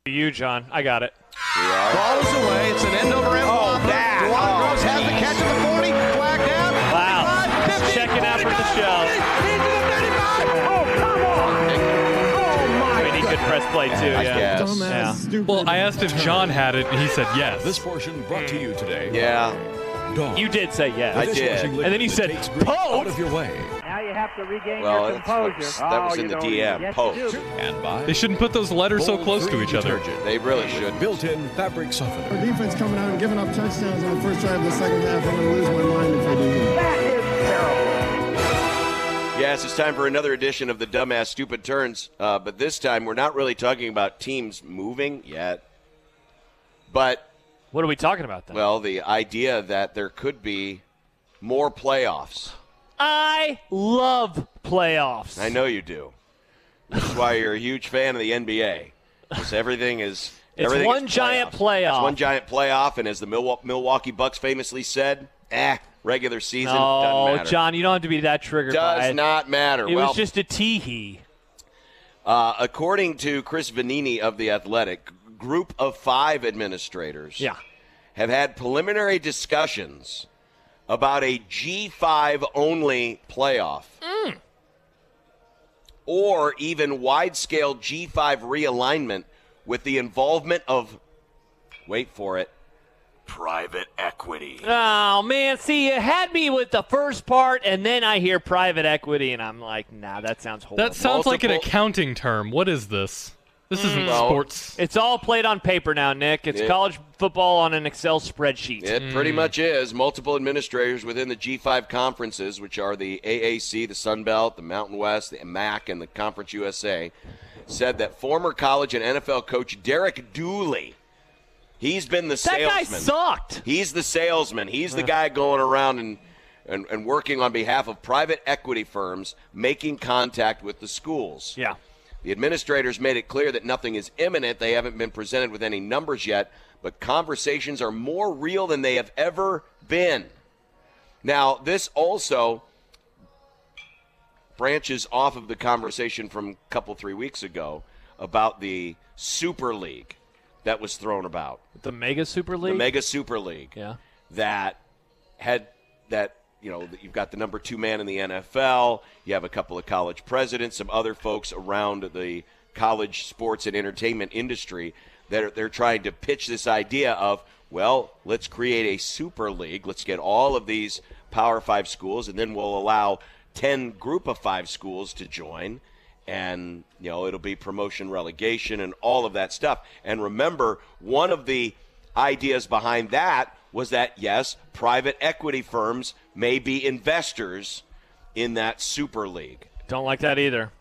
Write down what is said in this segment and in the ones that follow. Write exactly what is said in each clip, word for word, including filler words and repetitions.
You, John. I got it. Ball is away. It's an end over end ball. Oh, that. Dewan Oh, Gross has the catch at the forty. Flag down. Wow. fifty, Checking out for the show. Oh, come on. Oh, my I mean, he could press play, too. I Yeah. guess. Dumbass, Yeah. stupid Well, I asked if John had it, and he said yes. This portion brought to you today. Yeah. Dawn. You did say yes. I did. And then he said, out of your way. Now you have to regain Well, your that's composure. what's- that was Oh, in you the don't D M. even- yes, Post. you do. And by They shouldn't put those letters so Bold close to three each other. detergent. They really should. Built-in fabric softener. Our defense coming out and giving up touchdowns on the first drive of the second half. I'm going to lose my mind if they do that. That is terrible. Yes, it's time for another edition of the Dumbass Stupid Turns. Uh, but this time, we're not really talking about teams moving yet. But, What are we talking about, then? well, the idea that there could be more playoffs. I love playoffs. I know you do. This is why you're a huge fan of the N B A. Because everything is It's everything one is giant playoffs. playoff. It's one giant playoff, and as the Milwa- Milwaukee Bucks famously said, eh, regular season No, doesn't matter. John, you don't have to be that triggered by Does it. not matter. It well, was just a tee-hee. uh, according to Chris Vanini of The Athletic, group of five administrators Yeah. have had preliminary discussions about a G five only playoff. Mm. Or even wide-scale G five realignment with the involvement of, wait for it, private equity. Oh, man. See, you had me with the first part, and then I hear private equity, and I'm like, nah, that sounds horrible. That sounds like an Multiple- accounting term. What is this? This isn't Well, sports. It's all played on paper now, Nick. It's Yeah. college football on an Excel spreadsheet. It pretty much is. Multiple administrators within the G five conferences, which are the A A C, the Sun Belt, the Mountain West, the M A C, and the Conference U S A, said that former college and N F L coach Derek Dooley, he's been the That salesman. guy sucked. He's the salesman. He's the guy going around and, and, and working on behalf of private equity firms, making contact with the schools. Yeah. The administrators made it clear that nothing is imminent. They haven't been presented with any numbers yet, but conversations are more real than they have ever been. Now, this also branches off of the conversation from a couple, three weeks ago about the Super League that was thrown about. The Mega Super League? The Mega Super League. Yeah. That had that you know you've got the number two man in the N F L. You have a couple of college presidents, some other folks around the college sports and entertainment industry that are, they're trying to pitch this idea of, well, let's create a super league. Let's get all of these Power Five schools, and then we'll allow ten Group of Five schools to join. And, you know, it'll be promotion, relegation, and all of that stuff. And remember, one of the ideas behind that was that, yes, private equity firms may be investors in that Super League. Don't like that either.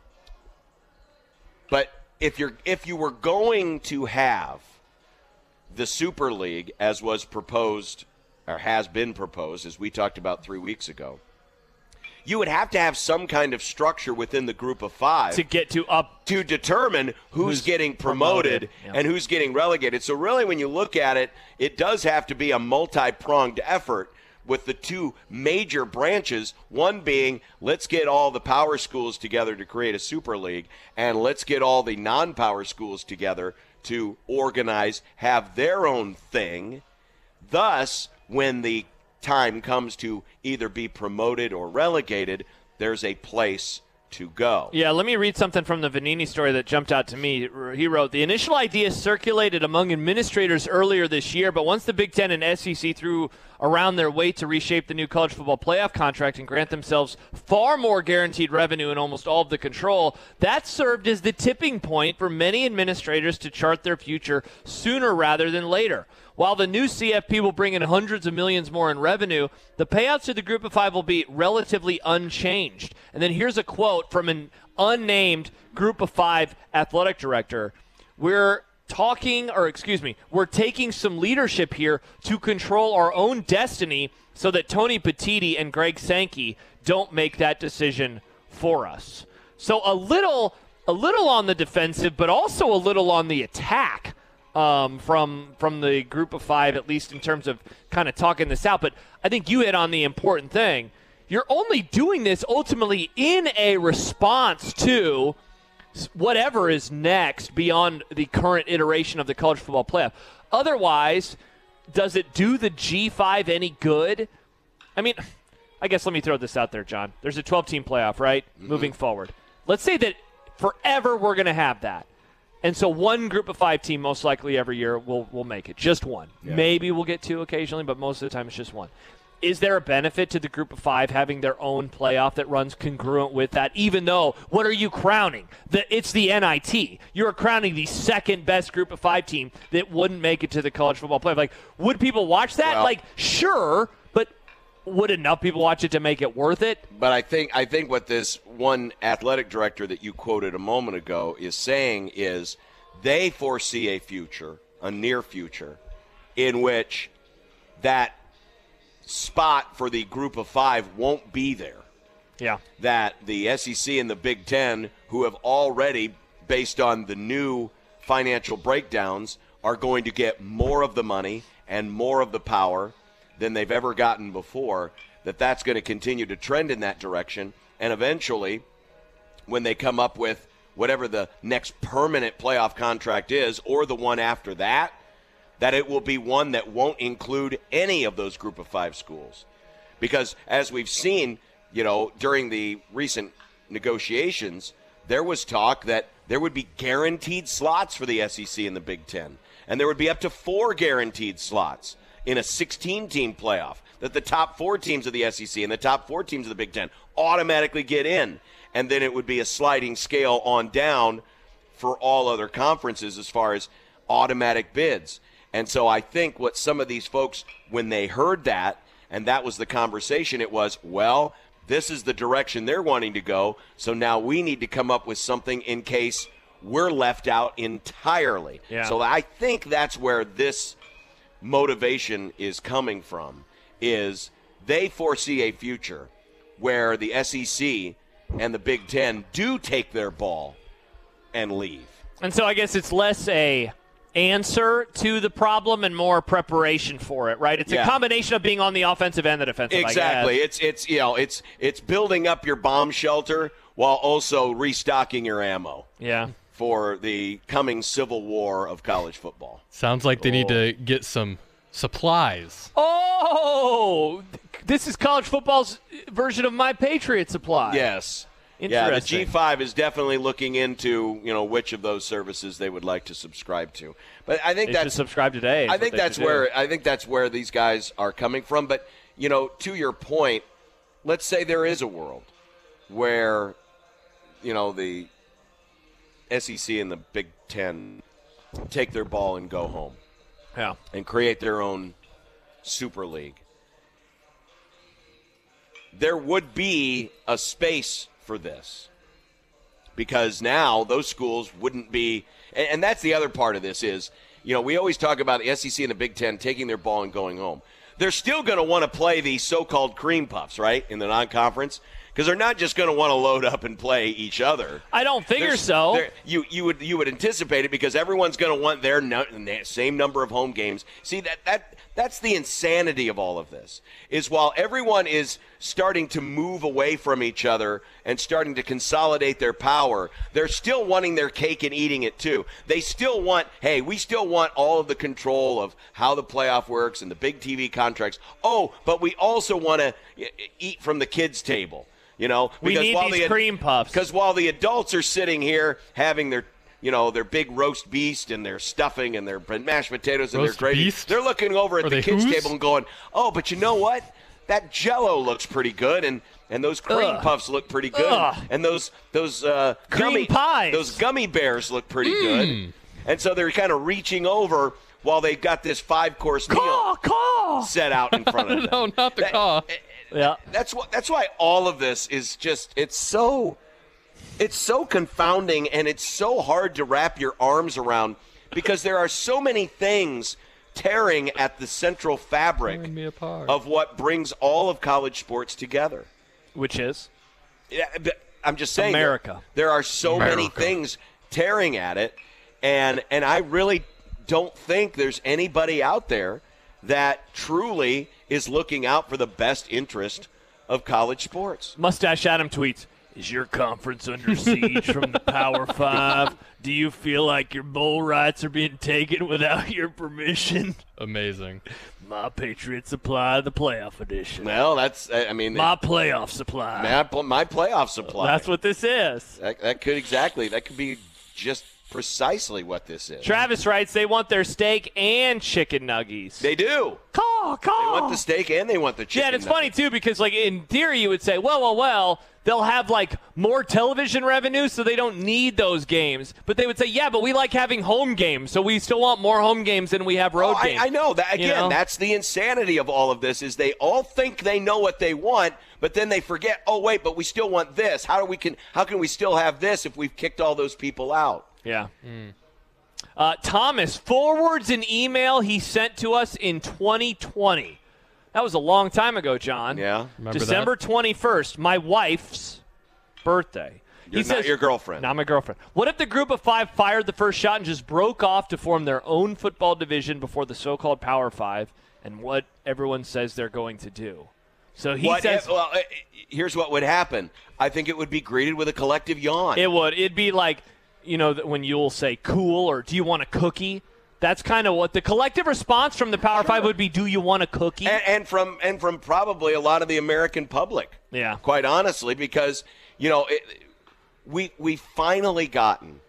But if you're if you were going to have the Super League as was proposed or has been proposed, as we talked about three weeks ago, you would have to have some kind of structure within the Group of Five To get to up. to determine who's, Who's getting promoted, promoted, yeah. and who's getting relegated. So really, when you look at it, it does have to be a multi-pronged effort with the two major branches, one being let's get all the power schools together to create a super league, and let's get all the non-power schools together to organize, have their own thing. Thus, when the time comes to either be promoted or relegated, there's a place to go. Yeah, let me read something from the Vanini story that jumped out to me. He wrote, the initial idea circulated among administrators earlier this year, but once the Big Ten and S E C threw around their weight to reshape the new college football playoff contract and grant themselves far more guaranteed revenue and almost all of the control, that served as the tipping point for many administrators to chart their future sooner rather than later. While the new C F P will bring in hundreds of millions more in revenue, the payouts to the Group of Five will be relatively unchanged. And then here's a quote from an unnamed Group of Five athletic director. We're talking, or excuse me, we're taking some leadership here to control our own destiny so that Tony Petitti and Greg Sankey don't make that decision for us. So a little, a little on the defensive, but also a little on the attack. Um, from from the Group of Five, at least in terms of kind of talking this out. But I think you hit on the important thing. You're only doing this ultimately in a response to whatever is next beyond the current iteration of the college football playoff. Otherwise, does it do the G five any good? I mean, I guess let me throw this out there, John. There's a twelve-team playoff, right, mm-hmm. moving forward. Let's say that forever we're going to have that. And so one group of five team most likely every year will will make it. Just one. Yeah. Maybe we'll get two occasionally, but most of the time it's just one. Is there a benefit to the group of five having their own playoff that runs congruent with that, even though what are you crowning? The, it's the N I T. You're crowning the second best group of five team that wouldn't make it to the college football playoff. Like, would people watch that? Well, like, sure, but would enough people watch it to make it worth it? But I think I think what this one athletic director that you quoted a moment ago is saying is they foresee a future, a near future, in which that spot for the group of five won't be there. Yeah. That the S E C and the Big Ten, who have already, based on the new financial breakdowns, are going to get more of the money and more of the power than they've ever gotten before, that that's going to continue to trend in that direction. And eventually, when they come up with whatever the next permanent playoff contract is, or the one after that, that it will be one that won't include any of those group of five schools. Because as we've seen, you know, during the recent negotiations, there was talk that there would be guaranteed slots for the S E C and the Big Ten. And there would be up to four guaranteed slots in a sixteen-team playoff, that the top four teams of the S E C and the top four teams of the Big Ten automatically get in. And then it would be a sliding scale on down for all other conferences as far as automatic bids. And so I think what some of these folks, when they heard that, and that was the conversation, it was, well, this is the direction they're wanting to go, so now we need to come up with something in case we're left out entirely. Yeah. So I think that's where this motivation is coming from, is they foresee a future where the S E C and the Big Ten do take their ball and leave. And so I guess it's less a answer to the problem and more preparation for it, right? It's yeah. a combination of being on the offensive and the defensive. Exactly. It's it's you know it's it's building up your bomb shelter while also restocking your ammo. Yeah. For the coming civil war of college football. Sounds like they oh. need to get some supplies. Oh, this is college football's version of My Patriot Supply. Yes. Yeah, the G five is definitely looking into, you know, which of those services they would like to subscribe to. But I think they that's should subscribe today. I think that's where do. I think that's where these guys are coming from. But, you know, to your point, let's say there is a world where, you know, the S E C and the Big Ten take their ball and go home. Yeah. And create their own Super League. There would be a space for this, because now those schools wouldn't be, and, and that's the other part of this is, you know, we always talk about the S E C and the Big Ten taking their ball and going home. They're still going to want to play these so-called cream puffs, right, in the non-conference, because they're not just going to want to load up and play each other. I don't figure There's, so. You you would you would anticipate it, because everyone's going to want their no, same number of home games. See, that that that's the insanity of all of this, is while everyone is starting to move away from each other and starting to consolidate their power, they're still wanting their cake and eating it too. They still want, hey, we still want all of the control of how the playoff works and the big T V contracts. Oh, but we also want to eat from the kids' table. You know, we need while these the, cream puffs. Because while the adults are sitting here having their, you know, their big roast beast and their stuffing and their mashed potatoes and roast their gravy, beast? they're looking over at Are the kids' who's? table and going, oh, but you know what? That Jell-O looks pretty good, and, and those cream Ugh. puffs look pretty good, Ugh. and those those uh, Cream gummy pies. those gummy bears look pretty good, and so they're kind of reaching over while they've got this five-course meal Caw, caw. set out in front of them. No, not the That- caw. Yeah. That's what. That's why all of this is just. It's so. It's so confounding, and it's so hard to wrap your arms around, because there are so many things tearing at the central fabric Tearing me apart. of what brings all of college sports together. Which is? Yeah, but I'm just saying, America. There, there are so many America. things tearing at it, and and I really don't think there's anybody out there that truly is looking out for the best interest of college sports. Mustache Adam tweets, Is your conference under siege from the Power Five? Do you feel like your bowl rights are being taken without your permission? Amazing. My Patriot Supply, the playoff edition. Well, that's, I mean. My playoff supply. My, my playoff supply. That's what this is. That, that could exactly, that could be just precisely what this is. Travis writes they want their steak and chicken nuggies. They do. Caw, caw. They want the steak and they want the chicken. Yeah, and it's nuggets. funny, too, because, like, in theory, you would say, well, well, well, they'll have, like, more television revenue, so they don't need those games. But they would say, yeah, but we like having home games, so we still want more home games than we have road oh, games. I, I know. that Again, you know? That's the insanity of all of this is they all think they know what they want, but then they forget, oh, wait, but we still want this. How do we can? How can we still have this if we've kicked all those people out? Yeah. Mm. Uh, Thomas forwards an email he sent to us in twenty twenty. That was a long time ago, John. Yeah. Remember December that? twenty-first, my wife's birthday. You're he not says, your girlfriend. Not my girlfriend. What if the group of five fired the first shot and just broke off to form their own football division before the so-called Power Five and what everyone says they're going to do? So he What says if- well, uh, here's what would happen. I think it would be greeted with a collective yawn. it would. It'd be like, you know, when you'll say cool or do you want a cookie? That's kind of what the collective response from the Power Five would be. Do you want a cookie? and, and from and from probably a lot of the American public. Yeah. Quite honestly, because you know it, we we finally gotten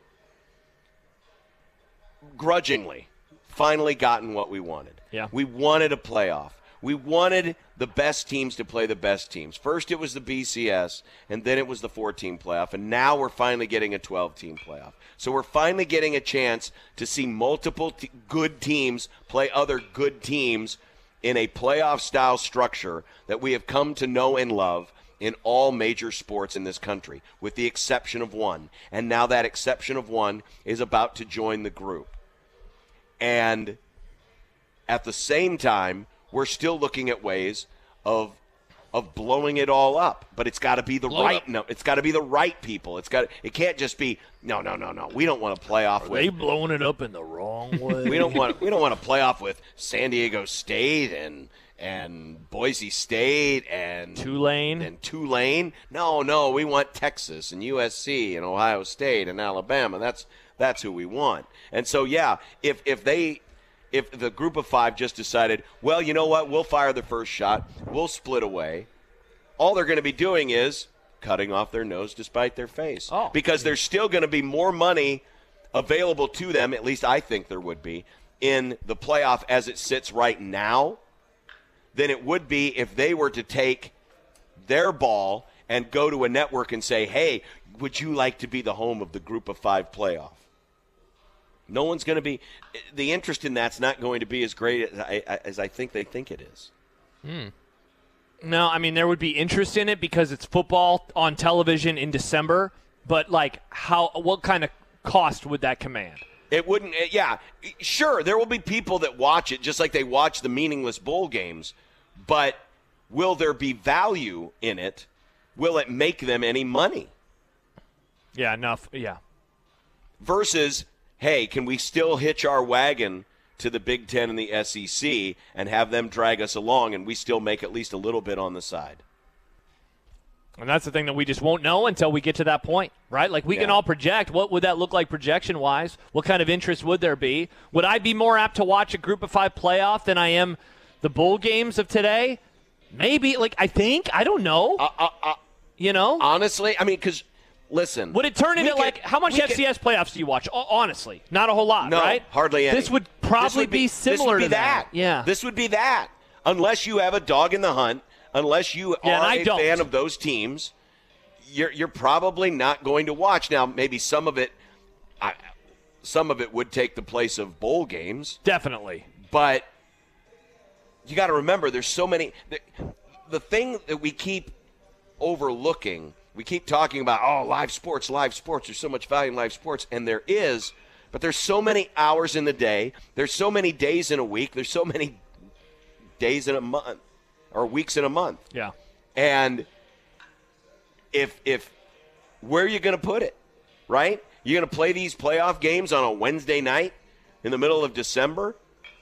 grudgingly finally gotten what we wanted. Yeah. We wanted a playoff. We wanted the best teams to play the best teams. First it was the B C S, and then it was the four-team playoff, and now we're finally getting a twelve-team playoff. So we're finally getting a chance to see multiple t- good teams play other good teams in a playoff-style structure that we have come to know and love in all major sports in this country, with the exception of one. And now that exception of one is about to join the group. And at the same time, we're still looking at ways of of blowing it all up, but it's got to be the Blow right up. no. It's got to be the right people. It's got. It can't just be no, no, no, no. We don't want to play off Are with. they blowing it up in the wrong way? We don't want. We don't want to play off with San Diego State and and Boise State and Tulane. and Tulane. No, no. We want Texas and U S C and Ohio State and Alabama. That's that's who we want. And so yeah, if if they. If the group of five just decided, well, you know what, we'll fire the first shot, we'll split away, all they're going to be doing is cutting off their nose to spite their face. Oh. Because there's still going to be more money available to them, at least I think there would be, in the playoff as it sits right now than it would be if they were to take their ball and go to a network and say, hey, would you like to be the home of the group of five playoff? No one's going to be – the interest in that's not going to be as great as I, as I think they think it is. No, I mean, there would be interest in it because it's football on television in December, but, like, how? What kind of cost would that command? It wouldn't – yeah, sure, there will be people that watch it just like they watch the meaningless bowl games, but will there be value in it? Will it make them any money? Yeah, enough. Yeah. Versus – hey, can we still hitch our wagon to the Big Ten and the S E C and have them drag us along and we still make at least a little bit on the side? And that's the thing that we just won't know until we get to that point, right? Like, we can Yeah. all project. What would that look like projection-wise? What kind of interest would there be? Would I be more apt to watch a group of five playoff than I am the bowl games of today? Maybe. Like, I think. I don't know. Uh, uh, uh, you know? honestly, I mean, because, listen. Would it turn we into, could- like, how much we F C S playoffs do you watch? O- honestly, not a whole lot, No, right? hardly any. This would This probably would be, this similar would be to that. Yeah. This would be that. Unless you have a dog in the hunt, unless you Yeah, and are I a don't. fan of those teams, you're you're probably not going to watch. Now, maybe some of it, I, some of it would take the place of bowl games, Definitely. but you got to remember, there's so many. The, the thing that we keep overlooking, we keep talking about, oh, live sports, live sports. There's so much value in live sports, and there is. But there's so many hours in the day. There's so many days in a week. There's so many days in a month or weeks in a month. Yeah. And if if where are you going to put it, right? You're going to play these playoff games on a Wednesday night in the middle of December?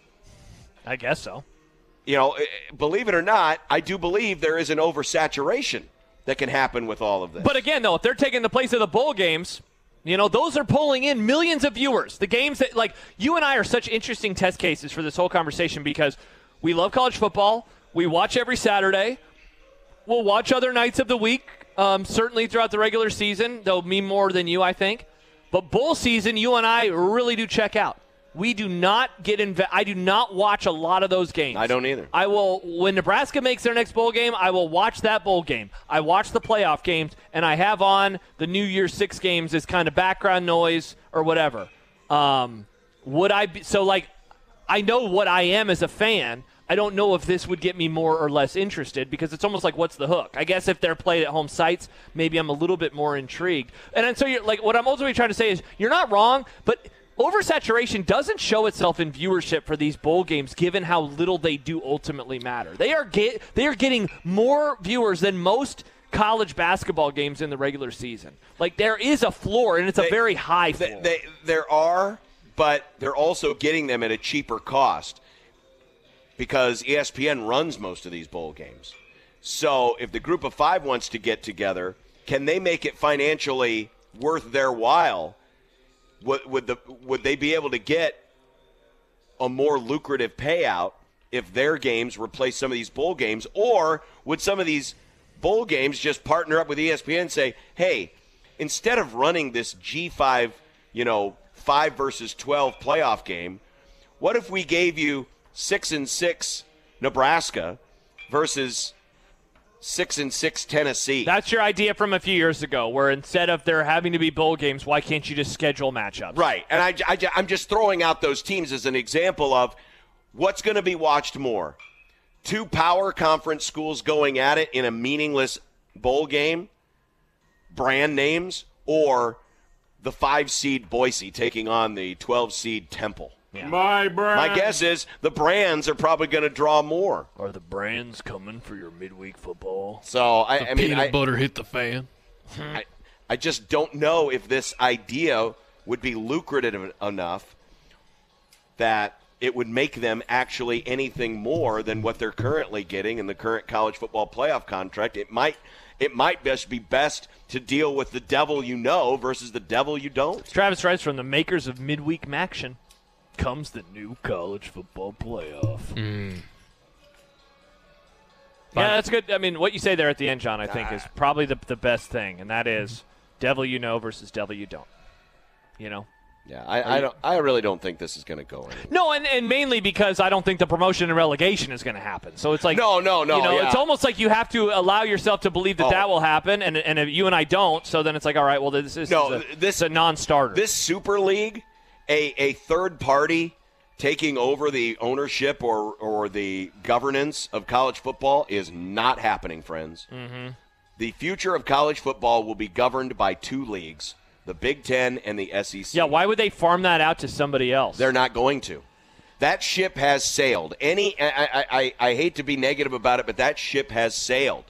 I guess so. You know, believe it or not, I do believe there is an oversaturation that can happen with all of this. But again, though, if they're taking the place of the bowl games, you know, those are pulling in millions of viewers. The games that, like, you and I are such interesting test cases for this whole conversation because we love college football. We watch every Saturday. We'll watch other nights of the week, um, certainly throughout the regular season, though me more than you, I think. But bowl season, you and I really do check out. We do not get inv- I do not watch a lot of those games. I don't either. I will, when Nebraska makes their next bowl game, I will watch that bowl game. I watch the playoff games, and I have on the New Year's Six games as kind of background noise or whatever. Um, would I be, so like, I know what I am as a fan. I don't know if this would get me more or less interested because it's almost like, what's the hook? I guess if they're played at home sites, maybe I'm a little bit more intrigued. And then, so you're like, what I'm ultimately trying to say is, you're not wrong, but oversaturation doesn't show itself in viewership for these bowl games, given how little they do ultimately matter. They are get, they are getting more viewers than most college basketball games in the regular season. Like, there is a floor, and it's They- a very high floor. They, they, there are, but they're also getting them at a cheaper cost because E S P N runs most of these bowl games. So if the group of five wants to get together, can they make it financially worth their while? Would, would, the, would they be able to get a more lucrative payout if their games replace some of these bowl games? Or would some of these bowl games just partner up with E S P N and say, hey, instead of running this G five, you know, five versus twelve playoff game, what if we gave you six and six Nebraska versus six and six Tennessee? That's your idea from a few years ago, where instead of there having to be bowl games, why can't you just schedule matchups? Right, and I, I, I'm just throwing out those teams as an example of what's going to be watched more. Two power conference schools going at it in a meaningless bowl game, brand names, or the five-seed Boise taking on the twelve-seed Temple. Yeah. My brand. My guess is the brands are probably going to draw more. Are the brands coming for your midweek football? So, I, I mean, Peanut I, butter hit the fan. I, I just don't know if this idea would be lucrative enough that it would make them actually anything more than what they're currently getting in the current college football playoff contract. It might it might best be best to deal with the devil you know versus the devil you don't. Travis writes, from the makers of Midweek Maction comes the new college football playoff. Mm. Yeah, that's good. I mean, what you say there at the end, John, I think is probably the the best thing, and that is devil you know versus devil you don't. You know? Yeah, I, I don't. I really don't think this is going to go anywhere. No, and, and mainly because I don't think the promotion and relegation is going to happen. So it's like No, no, no, You know, yeah. it's almost like you have to allow yourself to believe that Oh. that will happen, and and if you and I don't, so then it's like, all right, well, this is, No, is a, this- it's a non-starter. This Super League, a, a third party taking over the ownership or, or the governance of college football is not happening, friends. Mm-hmm. The future of college football will be governed by two leagues, the Big Ten and the S E C. yeah, why would they farm that out to somebody else? They're not going to. That ship has sailed. Any, I, I, I, I hate to be negative about it, but that ship has sailed.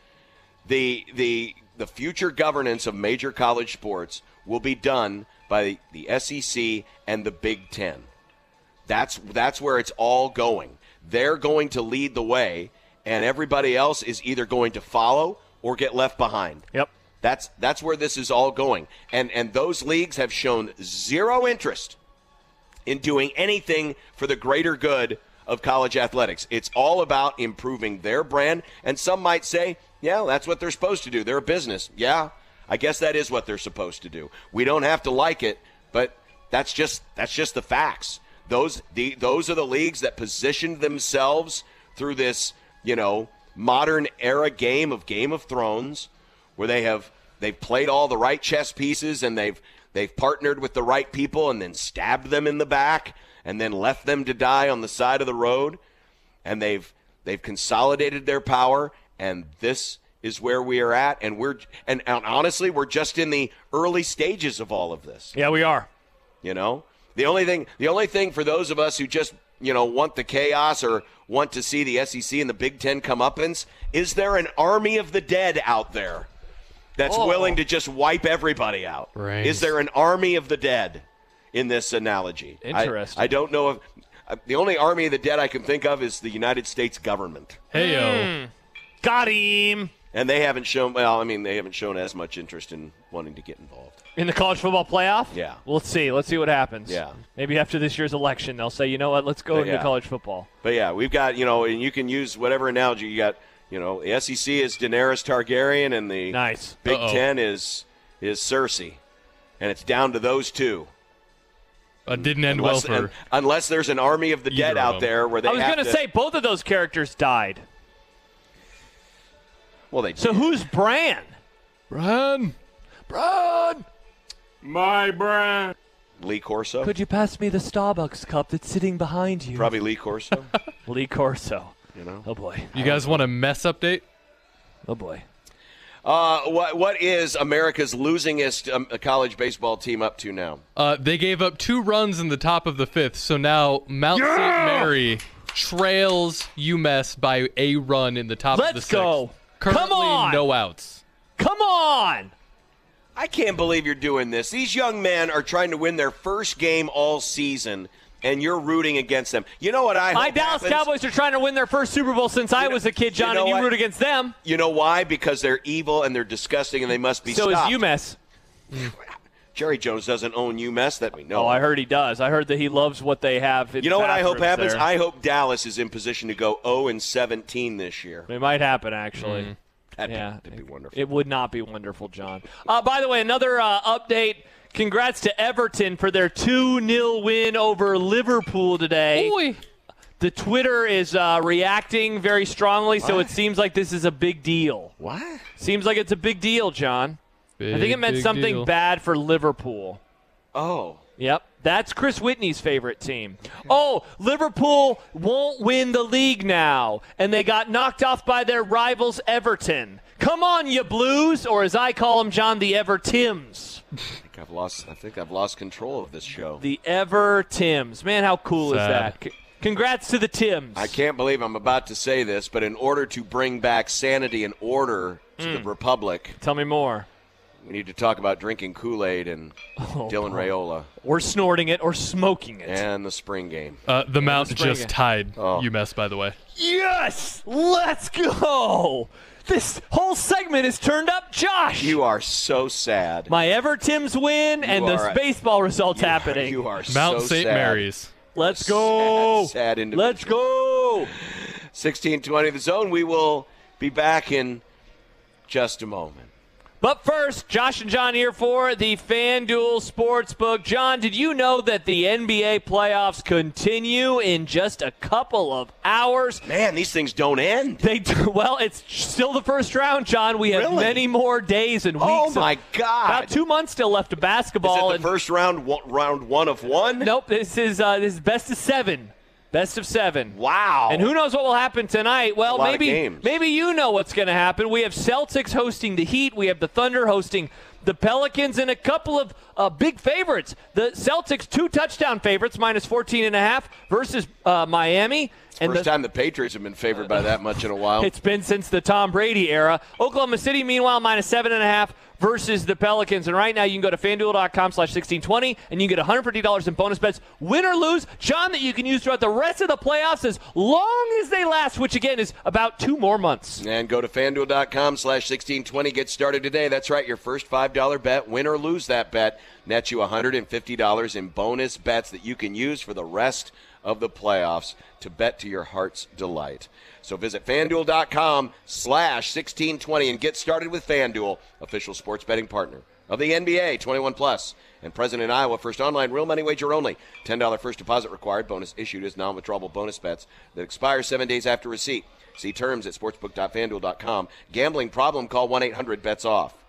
The the the future governance of major college sports will be done by the S E C and the Big Ten. That's that's where it's all going. They're going to lead the way, and everybody else is either going to follow or get left behind. Yep. That's that's where this is all going. And and those leagues have shown zero interest in doing anything for the greater good of college athletics. It's all about improving their brand. And some might say, yeah, that's what they're supposed to do. They're a business. Yeah, I guess that is what they're supposed to do. We don't have to like it, but that's just that's just the facts. Those the those are the leagues that positioned themselves through this, you know, modern era game of Game of Thrones, where they have they've played all the right chess pieces and they've they've partnered with the right people and then stabbed them in the back and then left them to die on the side of the road, and they've they've consolidated their power, and this is where we are at, and we're and, and honestly we're just in the early stages of all of this. Yeah, we are. You know, the only thing the only thing for those of us who just, you know, want the chaos or want to see the S E C and the Big Ten comeuppance, is there an army of the dead out there that's Oh. willing to just wipe everybody out? Right. Is there an army of the dead in this analogy? I- Interesting. I, don't know if uh, the only army of the dead I can think of is the United States government. Hey, yo. Got him. And they haven't shown, well, I mean, they haven't shown as much interest in wanting to get involved. In the college football playoff? Yeah. Well, let's see. Let's see what happens. Yeah. Maybe after this year's election, they'll say, you know what, let's go But into yeah. college football. But, yeah, we've got, you know, and you can use whatever analogy. You got, you know, the S E C is Daenerys Targaryen, and the Nice. Big Uh-oh. Ten is is Cersei. And it's down to those two. Uh, didn't end Unless, well for. un- unless there's an army of the either dead of out them. there where they I was have going to to say both of those characters died. Well, they So did. who's Bran? Run! Bran! My brand. Lee Corso? Could you pass me the Starbucks cup that's sitting behind you? Probably Lee Corso, Lee Corso. you know. Oh, boy. You guys want a mess update? Oh, boy. Uh, what what is America's losingest um, college baseball team up to now? Uh, they gave up two runs in the top of the fifth, so now Mount Saint Mary trails UMass by a run in the top of the Let's sixth. go. Currently, Come on. no outs. Come on! I can't believe you're doing this. These young men are trying to win their first game all season, and you're rooting against them. You know what I hope My Dallas happens? Cowboys are trying to win their first Super Bowl since I know- was a kid, John, you know and you what? root against them. You know why? Because they're evil and they're disgusting and they must be So stopped. is UMass. Jerry Jones doesn't own UMass that we know. Oh, of. I heard he does. I heard that he loves what they have. In You know what I hope bathrooms happens? there. I hope Dallas is in position to go oh and seventeen this year. It might happen, actually. That'd, Yeah, be, that'd be wonderful. It would not be wonderful, John. Uh, by the way, another uh, update. Congrats to Everton for their two nil win over Liverpool today. Boy. The Twitter is uh, reacting very strongly, so it seems like this is a big deal. What? Seems like it's a big deal, John. I think Big, it meant big something deal. bad for Liverpool. Oh. Yep, that's Chris Whitney's favorite team. Oh, Liverpool won't win the league now, and they got knocked off by their rivals Everton. Come on, you Blues, or as I call them, John, the Evertims. I think I've lost I think I've lost control of this show. The Evertims. Man, how cool is Sad. that? C- Congrats to the Tims. I can't believe I'm about to say this, but in order to bring back sanity and order to the Republic, Tell me more. we need to talk about drinking Kool-Aid and Oh, Dylan Raiola Or snorting it or smoking it. and the spring game. Uh, the Mount spring just it. tied Oh. UMass, by the way. Yes! Let's go! This whole segment is turned up, Josh! You are so sad. My Evertims win and are the a- baseball results You are- happening. You are Mount so Saint sad. Mary's. Let's go! Sad, sad individual. Let's go! sixteen twenty The Zone. We will be back in just a moment. But first, Josh and John here for the FanDuel Sportsbook. John, did you know that the N B A playoffs continue in just a couple of hours? Man, these things don't end. They do, well, it's still the first round, John. We have Really? many more days and weeks. Oh, of- my God. About two months still left of Is basketball. it the and- first round, one, round one of one? Nope, this is uh, this is best of seven. Best of seven. Wow. And who knows what will happen tonight? Well, A lot of maybe games. maybe you know what's going to happen. We have Celtics hosting the Heat. We have the Thunder hosting the Pelicans, and a couple of uh, big favorites. The Celtics, two touchdown favorites, minus fourteen and a half versus uh, Miami. And First the- time the Patriots have been favored by that much in a while. It's been since the Tom Brady era. Oklahoma City, meanwhile, minus seven and a half versus the Pelicans. And right now, you can go to FanDuel.com slash sixteen twenty, and you can get one hundred fifty dollars in bonus bets, win or lose, John, that you can use throughout the rest of the playoffs as long as they last, which, again, is about two more months. And go to FanDuel.com slash sixteen twenty. Get started today. That's right. Your first five dollar bet, win or lose that bet, nets you one hundred fifty dollars in bonus bets that you can use for the rest of the playoffs to bet to your heart's delight. So visit FanDuel.com slash sixteen twenty and get started with FanDuel, official sports betting partner of the N B A, twenty-one plus, and present in Iowa. First online, real money wager only. ten dollars first deposit required. Bonus issued as non-withdrawable bonus bets that expire seven days after receipt. See terms at sportsbook dot fanduel dot com. Gambling problem? Call one eight hundred bets off.